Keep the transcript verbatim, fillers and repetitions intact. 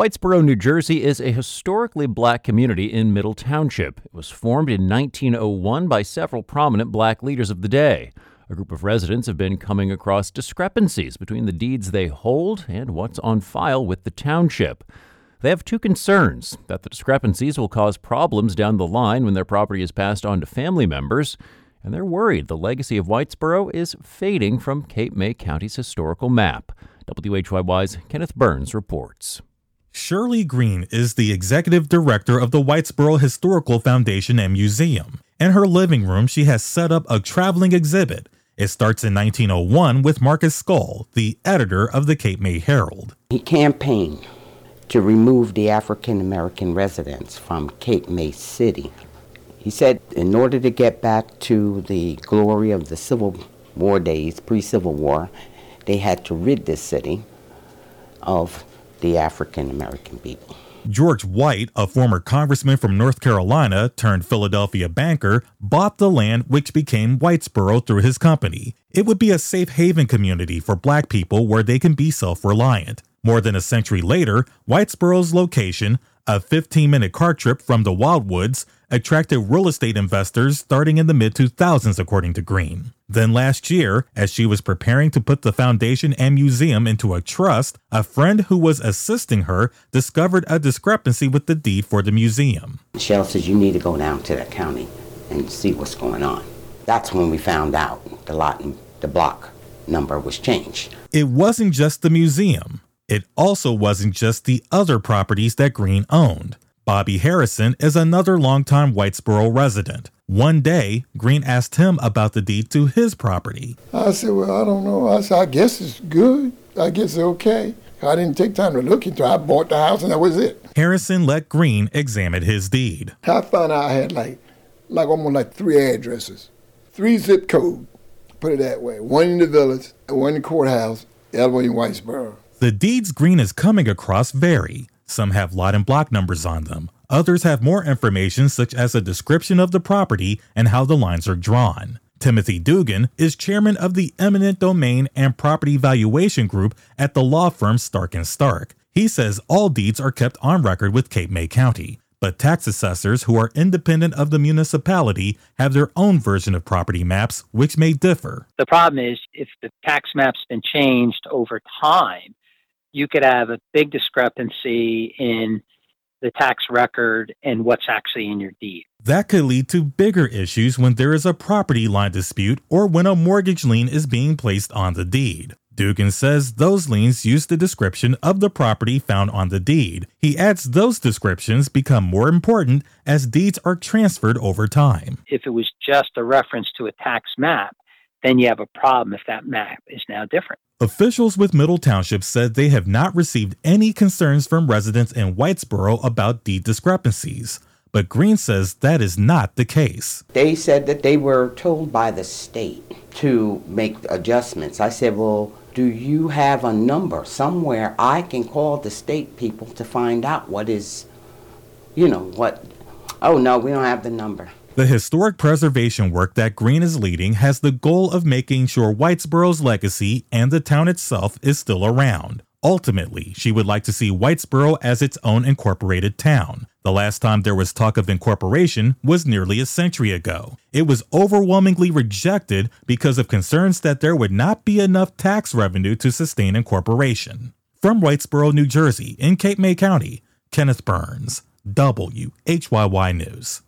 Whitesboro, New Jersey is a historically black community in Middle Township. It was formed in nineteen oh one by several prominent black leaders of the day. A group of residents have been coming across discrepancies between the deeds they hold and what's on file with the township. They have two concerns: that the discrepancies will cause problems down the line when their property is passed on to family members, and they're worried the legacy of Whitesboro is fading from Cape May County's historical map. W H Y Y's Kenneth Burns reports. Shirley Green is the executive director of the Whitesboro Historical Foundation and Museum. In her living room, she has set up a traveling exhibit. It starts in nineteen oh one with Marcus Skull, the editor of the Cape May Herald. He campaigned to remove the African American residents from Cape May City. He said in order to get back to the glory of the Civil War days, pre-Civil War, they had to rid this city of the African American people. George White, a former congressman from North Carolina turned Philadelphia banker, bought the land which became Whitesboro through his company. It would be a safe haven community for black people where they can be self-reliant. More than a century later, Whitesboro's location, a fifteen-minute car trip from the Wildwoods, attracted real estate investors starting in the mid two thousands, according to Green. Then last year, as she was preparing to put the foundation and museum into a trust, a friend who was assisting her discovered a discrepancy with the deed for the museum. Michelle says, you need to go down to the county and see what's going on. That's when we found out the lot and the block number was changed. It wasn't just the museum. It also wasn't just the other properties that Green owned. Bobby Harrison is another longtime Whitesboro resident. One day, Green asked him about the deed to his property. I said, well, I don't know. I said, I guess it's good. I guess it's okay. I didn't take time to look into it. I bought the house and that was it. Harrison let Green examine his deed. I found out I had like, like almost like three addresses, three zip codes, put it that way. One in the village, one in the courthouse, the other one in Whitesboro. The deeds Green is coming across vary. Some have lot and block numbers on them. Others have more information, such as a description of the property and how the lines are drawn. Timothy Dugan is chairman of the Eminent Domain and Property Valuation Group at the law firm Stark and Stark. He says all deeds are kept on record with Cape May County, but tax assessors who are independent of the municipality have their own version of property maps, which may differ. The problem is if the tax map's been changed over time, you could have a big discrepancy in the tax record and what's actually in your deed. That could lead to bigger issues when there is a property line dispute or when a mortgage lien is being placed on the deed. Dugan says those liens use the description of the property found on the deed. He adds those descriptions become more important as deeds are transferred over time. If it was just a reference to a tax map, then you have a problem if that map is now different. Officials with Middle Township said they have not received any concerns from residents in Whitesboro about deed discrepancies, but Green says that is not the case. They said that they were told by the state to make adjustments. I said, well, do you have a number somewhere I can call the state people to find out what is, you know, what? Oh, no, we don't have the number. The historic preservation work that Green is leading has the goal of making sure Whitesboro's legacy and the town itself is still around. Ultimately, she would like to see Whitesboro as its own incorporated town. The last time there was talk of incorporation was nearly a century ago. It was overwhelmingly rejected because of concerns that there would not be enough tax revenue to sustain incorporation. From Whitesboro, New Jersey, in Cape May County, Kenneth Burns, W H Y Y News.